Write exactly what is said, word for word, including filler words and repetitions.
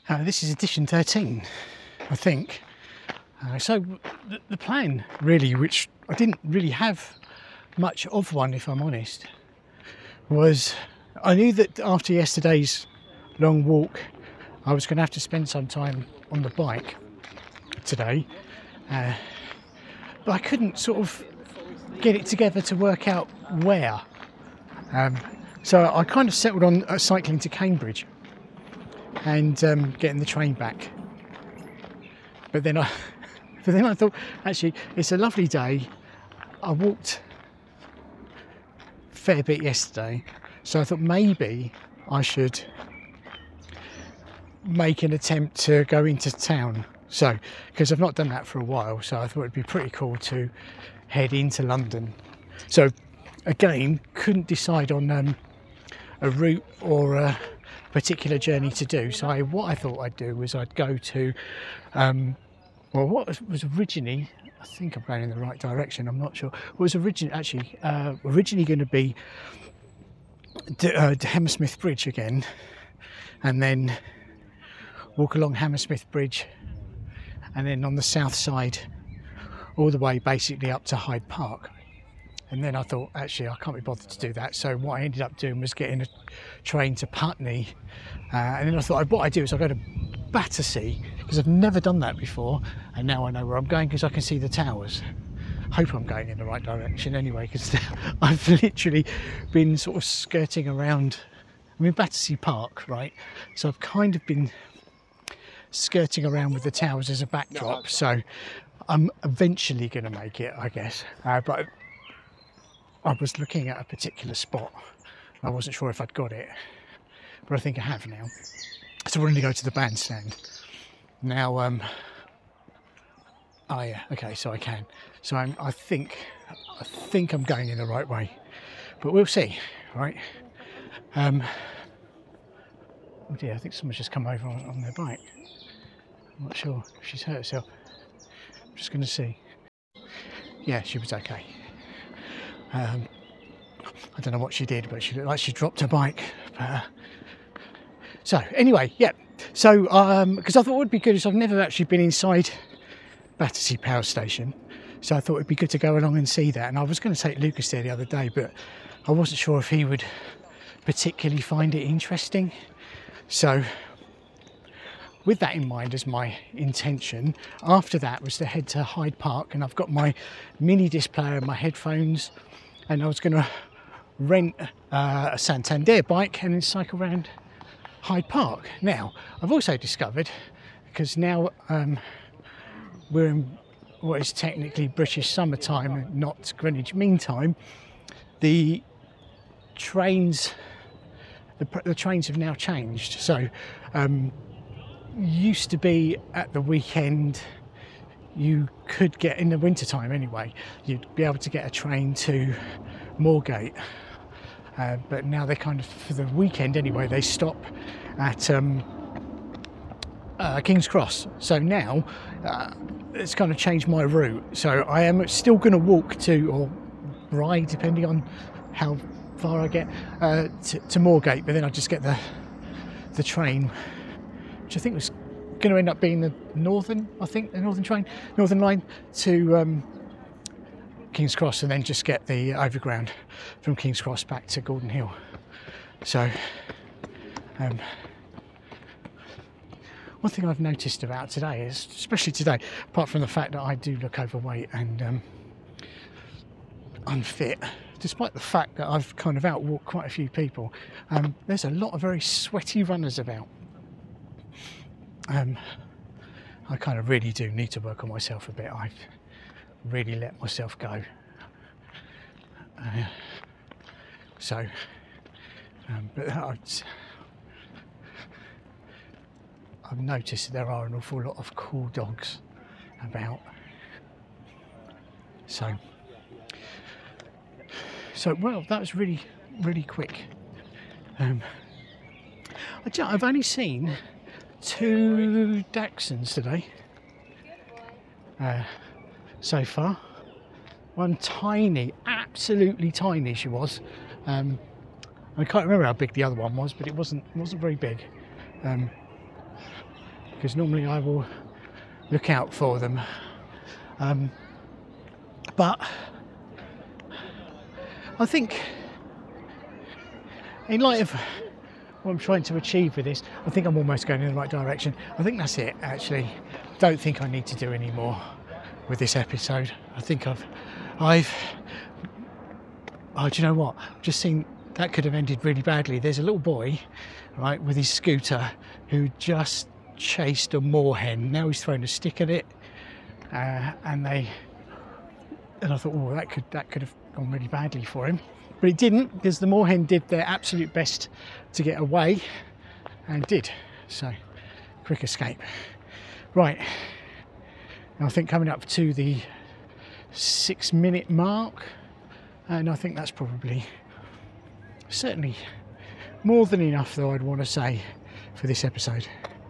Uh, this is edition thirteen, I think. Uh, so the, the plan really, which I didn't really have much of one if I'm honest, was I knew that after yesterday's long walk I was going to have to spend some time on the bike today, uh, but I couldn't sort of get it together to work out where. Um, so I kind of settled on uh, cycling to Cambridge and um, getting the train back. But then I, but then I thought, actually, it's a lovely day. I walked a fair bit yesterday, so I thought maybe I should make an attempt to go into town. So, because I've not done that for a while, so I thought it'd be pretty cool to head into London. So, again, couldn't decide on um, a route or a particular journey to do. So, I, what I thought I'd do was I'd go to, um, well, what was, was originally, I think I'm going in the right direction. I'm not sure. What was originally actually uh, originally going to be the, uh, the Hammersmith Bridge again, and then walk along Hammersmith Bridge, and then on the south side all the way basically up to Hyde Park. And then I thought, actually I can't be bothered to do that, so what I ended up doing was getting a train to Putney, uh, and then I thought what I do is I go to Battersea, because I've never done that before, and now I know where I'm going because I can see the towers. Hope I'm going in the right direction anyway, because I've literally been sort of skirting around. I'm in Battersea Park, right, so I've kind of been skirting around with the towers as a backdrop, so I'm eventually going to make it, I guess. Uh, but I was looking at a particular spot. I wasn't sure if I'd got it, but I think I have now. So we're going to go to the bandstand now. Um, oh yeah, okay, so I can. So I'm, I think, I think I'm going in the right way, but we'll see, right? Um, oh dear, I think someone's just come over on, on their bike. I'm not sure if she's hurt herself. I'm just going to see. Yeah, she was okay. Um, I don't know what she did, but she looked like she dropped her bike. But, uh, so anyway, yeah. So um, because I thought it would be good, is I've never actually been inside Battersea Power Station, so I thought it'd be good to go along and see that. And I was going to take Lucas there the other day, but I wasn't sure if he would particularly find it interesting. So with that in mind as my intention, after that was to head to Hyde Park, and I've got my mini disc player and my headphones, and I was going to rent uh, a Santander bike and then cycle around Hyde Park. Now, I've also discovered, because now um, we're in what is technically British summertime, not Greenwich Mean Time, the trains, the, the trains have now changed. So, um, used to be at the weekend, you could get, in the winter time anyway, you'd be able to get a train to Moorgate, uh, but now they kind of, for the weekend anyway, they stop at um, uh, King's Cross. So now uh, it's kind of changed my route, so I am still going to walk to, or ride depending on how far I get, uh, to, to Moorgate, but then I just get the the train, which I think was going to end up being the northern, I think, the northern train, northern line to um, King's Cross, and then just get the overground from King's Cross back to Gordon Hill. So, um, one thing I've noticed about today is, especially today, apart from the fact that I do look overweight and um, unfit, despite the fact that I've kind of outwalked quite a few people, um, there's a lot of very sweaty runners about. Um, I kind of really do need to work on myself a bit. I've really let myself go. Uh, so, um, but I've, I've noticed there are an awful lot of cool dogs about. So, so well, that was really, really quick. Um, I, I've only seen two Dachshunds today uh, so far. One tiny, absolutely tiny she was. Um, I can't remember how big the other one was, but it wasn't it wasn't very big. Um, because normally I will look out for them. Um, but I think, in light of what I'm trying to achieve with this, I think I'm almost going in the right direction. I think that's it, actually. Don't think I need to do any more with this episode. I think I've, I've, oh, do you know what? I've just seen that could have ended really badly. There's a little boy, right, with his scooter who just chased a moorhen. Now he's thrown a stick at it, uh, and they, and I thought, oh, that could that could have gone really badly for him. But it didn't, because the moorhen did their absolute best to get away, and did. So, quick escape. Right, now I think coming up to the six minute mark, and I think that's probably, certainly more than enough, though, I'd want to say, for this episode.